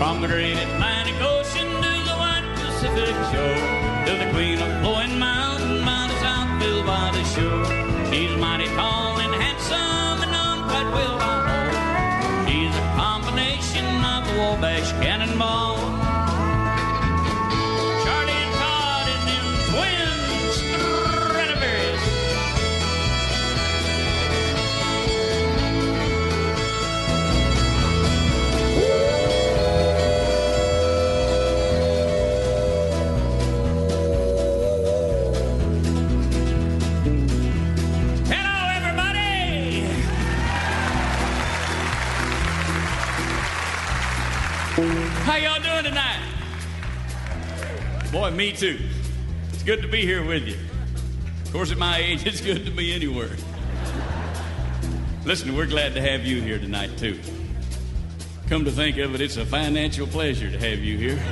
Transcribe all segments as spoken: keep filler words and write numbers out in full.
From the great Atlantic Ocean to the wide Pacific shore, to the queen of flowing mountain, mighty Southfield by the shore. He's mighty tall and handsome and known quite well by all. He's a combination of the Wabash Cannonball. Charlie and Todd and them twins, Stradivarius. How y'all doing tonight? Boy, me too. It's good to be here with you. Of course, at my age, it's good to be anywhere. Listen, we're glad to have you here tonight, too. Come to think of it, it's a financial pleasure to have you here.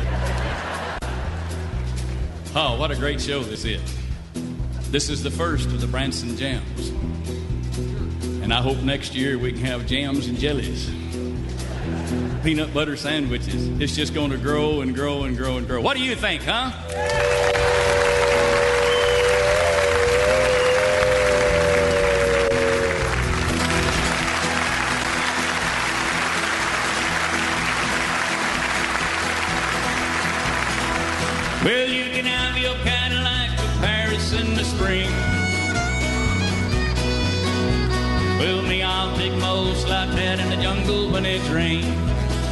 Oh, what a great show this is. This is the first of the Branson Jams. And I hope next year we can have jams and jellies. Peanut butter sandwiches. It's just going to grow and grow and grow and grow. What do you think, huh? Well, you can have your Cadillac to Paris in the spring. Well, me, I'll take most like that in the jungle when it's rain.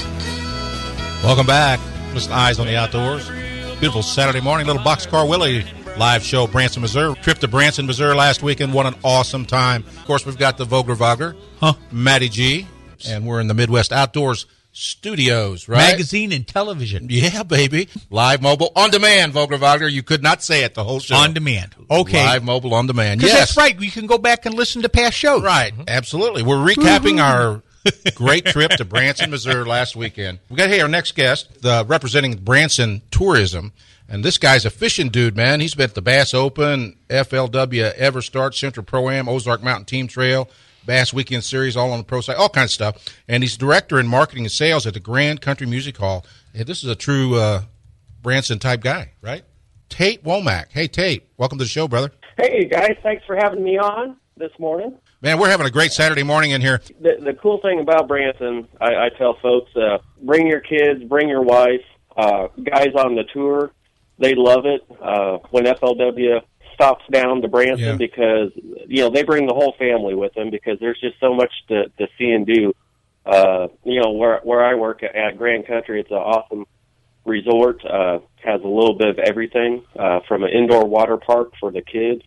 Welcome back. Listen to Eyes on the Outdoors. Beautiful Saturday morning. Little Boxcar Willie live show, Branson, Missouri. Trip to Branson, Missouri last weekend. What an awesome time. Of course, we've got the Vogler Wagner, huh? Matty G, and we're in the Midwest Outdoors Studios, right? Magazine and television. Yeah, baby. Live, mobile, on demand, Vogler Wagner. You could not say it the whole show. On demand. Okay. Live, mobile, on demand. Because Yes. that's right. You can go back and listen to past shows. Right. Mm-hmm. Absolutely. We're recapping our great trip to Branson, Missouri last weekend. We got here our next guest, the representing Branson Tourism, and this guy's a fishing dude, man. He's been at the Bass Open, F L W Everstart, Central Pro-Am, Ozark Mountain Team Trail, Bass Weekend Series, all on the pro side, all kinds of stuff. And he's director in marketing and sales at the Grand Country Music Hall. And this is a true uh, Branson type guy, right? Tate Womack. Hey, Tate, welcome to the show, brother. Hey, guys. Thanks for having me on this morning. Man, we're having a great Saturday morning in here. The, the cool thing about Branson, I, I tell folks, uh, bring your kids, bring your wife. Uh, guys on the tour, they love it uh, when F L W stops down to Branson Yeah. because, you know, they bring the whole family with them because there's just so much to, to see and do. Uh, you know, where where I work at, at Grand Country, it's an awesome resort, uh, has a little bit of everything, uh, from an indoor water park for the kids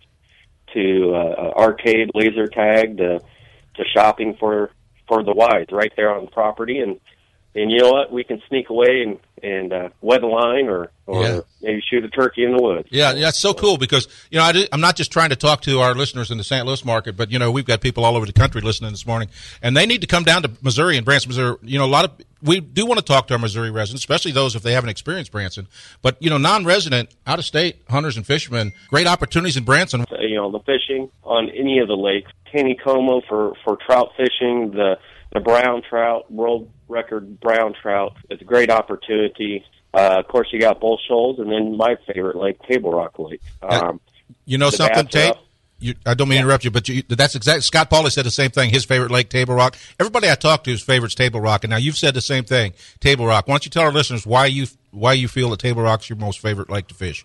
to uh, arcade, laser tag, to, to shopping for, for the wives right there on the property. And, and you know what? We can sneak away and, and uh, wet a line or, or Yeah. maybe shoot a turkey in the woods. Yeah, that's so cool because, you know, I did, I'm not just trying to talk to our listeners in the Saint Louis market, but, you know, we've got people all over the country listening this morning, and they need to come down to Missouri and Branson, Missouri. You know, a lot of we do want to talk to our Missouri residents, especially those if they haven't experienced Branson. But, you know, non-resident, out-of-state hunters and fishermen, great opportunities in Branson. You know, the fishing on any of the lakes, Taneycomo for, for trout fishing, the, the brown trout, world record brown trout. It's a great opportunity. Uh, of course, you got Bull Shoals, and then my favorite lake, Table Rock Lake. Um, You know the something, bass Tate? trout. You, I don't mean to interrupt you, but you, that's exactly, Scott Pauley said the same thing. His favorite lake, Table Rock. Everybody I talk to, his favorite's Table Rock, and now you've said the same thing, Table Rock. Why don't you tell our listeners why you why you feel that Table Rock's your most favorite lake to fish?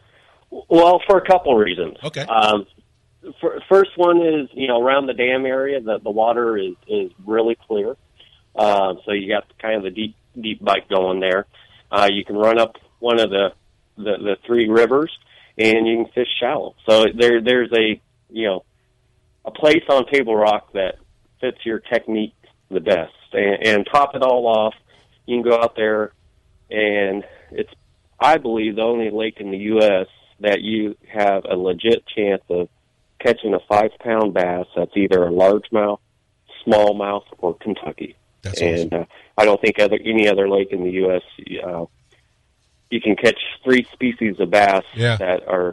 Well, for a couple of reasons. Okay. Um, for, first one is, you know, around the dam area, the, the water is, is really clear. Uh, so you got kind of the deep, deep bite going there. Uh, you can run up one of the, the, the three rivers and you can fish shallow. So there, there's a, you know, a place on Table Rock that fits your technique the best. And, and top it all off, you can go out there and it's, I believe, the only lake in the U S that you have a legit chance of catching a five-pound bass that's either a largemouth, smallmouth, or Kentucky. That's and awesome. uh, I don't think other, any other lake in the U S uh, you can catch three species of bass Yeah. that are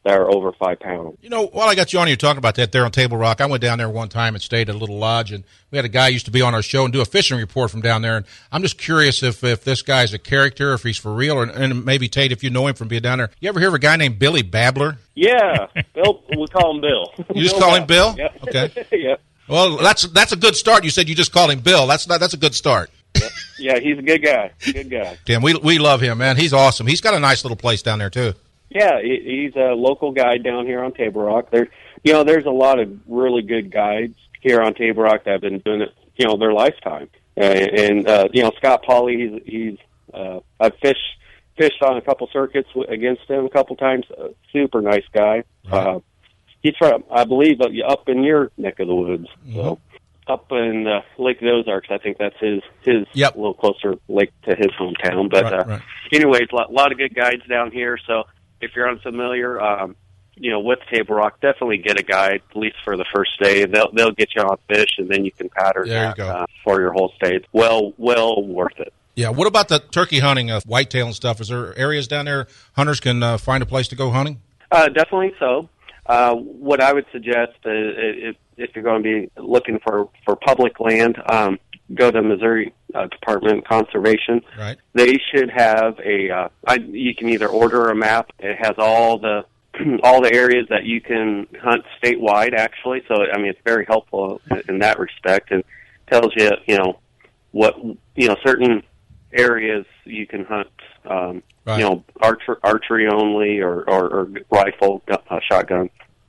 that are over five pounds. You know, while I got you on, you're talking about that there on Table Rock. I went down there one time and stayed at a little lodge, and we had a guy who used to be on our show and do a fishing report from down there. And I'm just curious if, if this guy's a character, if he's for real, or, and maybe, Tate, if you know him from being down there. You ever hear of a guy named Billy Babbler? Yeah, Bill. We call him Bill. You just call him Bill? Yep. Okay. Yep. Well, that's that's a good start. You said you just called him Bill. That's not, that's a good start. Yep. Yeah, he's a good guy. Good guy. Tim, we we love him, man. He's awesome. He's got a nice little place down there too. Yeah, he, he's a local guide down here on Table Rock. There, you know, there's a lot of really good guides here on Table Rock that have been doing it, you know, their lifetime. And, and uh, you know, Scott Pauley, he's he's uh, I've fished fished on a couple circuits w- against him a couple times. Uh, super nice guy. Right. Uh, he's from, I believe, uh, up in your neck of the woods. Mm-hmm. So up in uh, Lake of the Ozarks, I think that's his his Yep. a little closer lake to his hometown. But Right, uh, right. anyways, a lot, lot of good guides down here. So if you're unfamiliar, um, you know, with Table Rock, definitely get a guide, at least for the first day. They'll they'll get you on fish, and then you can pattern There you that go. uh, for your whole stay. It's well, well worth it. Yeah. What about the turkey hunting of whitetail and stuff? Is there areas down there hunters can uh, find a place to go hunting? Uh, definitely so. Uh, what I would suggest uh, if, if you're going to be looking for, for public land, um, go to Missouri uh, Department of Conservation. Right. They should have a. Uh, I, you can either order a map. It has all the all the areas that you can hunt statewide. Actually, so I mean it's very helpful in that respect, and tells you you know what you know certain areas you can hunt. Um, Right. You know, archer, archery only, or, or, or rifle, gun, uh, shotgun,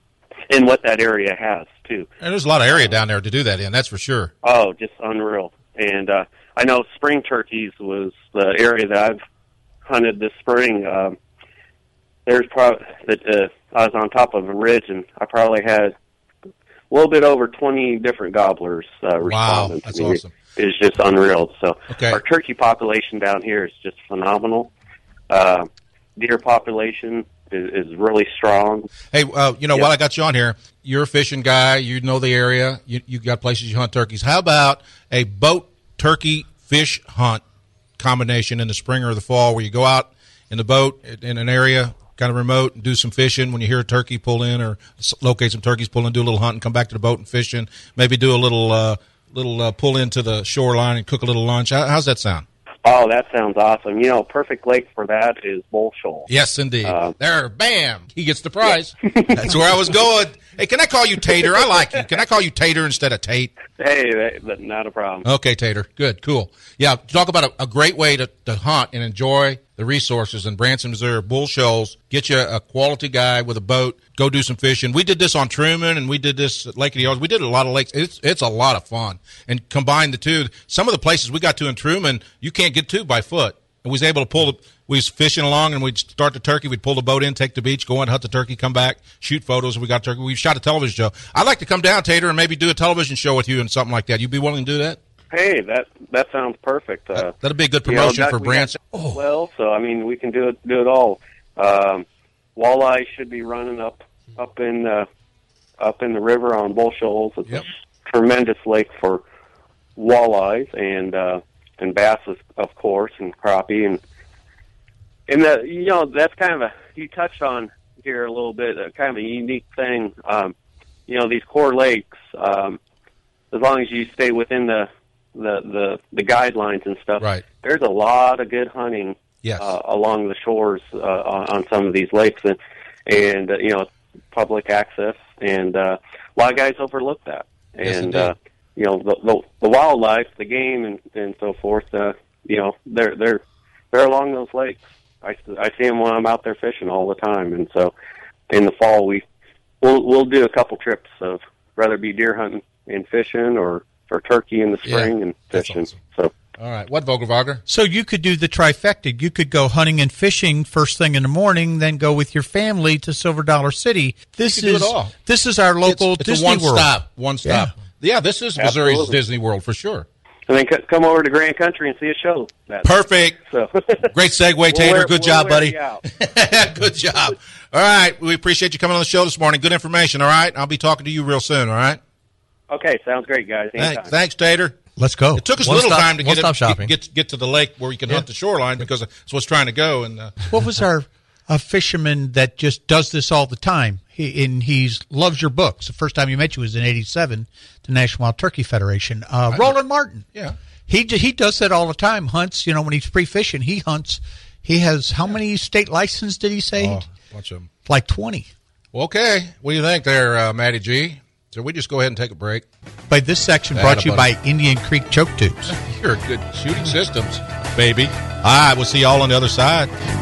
and what that area has too. And there's a lot of area down there to do that in. That's for sure. Oh, just unreal. And uh, I know spring turkeys was the area that I've hunted this spring. Um, there's probably that uh, I was on top of a ridge, and I probably had a little bit over twenty different gobblers uh, responding that's to me. awesome. It's just unreal. So Okay. our turkey population down here is just phenomenal. Uh, deer population is, is really strong. Hey, uh, you know, Yep. while I got you on here, you're a fishing guy. You know the area. You you got places you hunt turkeys. How about a boat turkey fish hunt combination in the spring or the fall, where you go out in the boat in an area kind of remote and do some fishing? When you hear a turkey pull in, or s- locate some turkeys, pull in, do a little hunt, and come back to the boat and fishing. Maybe do a little uh, little uh, pull into the shoreline and cook a little lunch. How, how's that sound? Oh, that sounds awesome. You know, perfect lake for that is Bull Shoal. Yes, indeed. Uh, there, bam, he gets the prize. That's where I was going. Hey, can I call you Tater? I like you. Can I call you Tater instead of Tate? Hey, that, that, not a problem. Okay, Tater. Good, cool. Yeah, talk about a, a great way to, to hunt and enjoy the resources in Branson, Missouri. Bull Shoals. Get you a quality guy with a boat. Go do some fishing. We did this on Truman, and we did this at Lake of the Ozarks. We did a lot of lakes. It's it's a lot of fun. And combine the two. Some of the places we got to in Truman, you can't get to by foot. And we was able to pull the, we was fishing along, and we'd start the turkey. We'd pull the boat in, take the beach, go and hunt the turkey, come back, shoot photos. And we got turkey. We shot a television show. I'd like to come down, Tater, and maybe do a television show with you and something like that. You be willing to do that? Hey, that that sounds perfect. Uh, That'd be a good you know, promotion that- for we Branson. got- Well, so I mean, we can do it do it all. Um, walleye should be running up up in uh, up in the river on Bull Shoals. It's Yep. a tremendous lake for walleyes and uh, and bass, of course, and crappie, and and the you know that's kind of a you touched on here a little bit, uh, kind of a unique thing. Um, you know, these core lakes, um, as long as you stay within the the the, the guidelines and stuff, Right. there's a lot of good hunting Yes. uh, along the shores uh, on, on some of these lakes, and and uh, you know, public access, and uh, a lot of guys overlook that. Yes, And indeed. uh, you know, the, the the wildlife, the game, and and so forth. Uh, you know, they're they're they're along those lakes. I, I see them when I'm out there fishing all the time, and so in the fall we we'll we'll do a couple trips of whether it be deer hunting and fishing, or or turkey in the Yeah, spring and that's fishing. awesome. So. All right. What, Vogelwager? So you could do the trifecta. You could go hunting and fishing first thing in the morning, then go with your family to Silver Dollar City. This You could is do it all. this is our local it's, it's Disney a one World. stop. One stop. Yeah, this is Missouri's Absolutely. Disney World for sure. And then c- come over to Grand Country and see a show. That Perfect. So Great segue, We'll Tater. wear- Good we'll job, wear buddy. you out. Good job. All right. We appreciate you coming on the show this morning. Good information. All right. I'll be talking to you real soon. All right. Okay, sounds great, guys. Thanks, Anytime. thanks, Tater. Let's go. It took us a One little stop- time to one get, stop it, shopping. get get to the lake where you can hunt the shoreline, because that's what's trying to go. And uh, What was our a fisherman that just does this all the time. He, and he's loves your books. The first time you met you was in eighty-seven, the National Wild Turkey Federation. Uh, Roland Martin. Yeah. He he does that all the time. Hunts, you know, when he's pre-fishing, he hunts. He has, how many state licenses did he say? Oh, a bunch of them. Like twenty. Okay. What do you think there, uh, Matty G? So we just go ahead and take a break. By this section brought to you by Indian Creek Choke Tubes. You're good shooting systems, baby. All right, we'll see you all on the other side.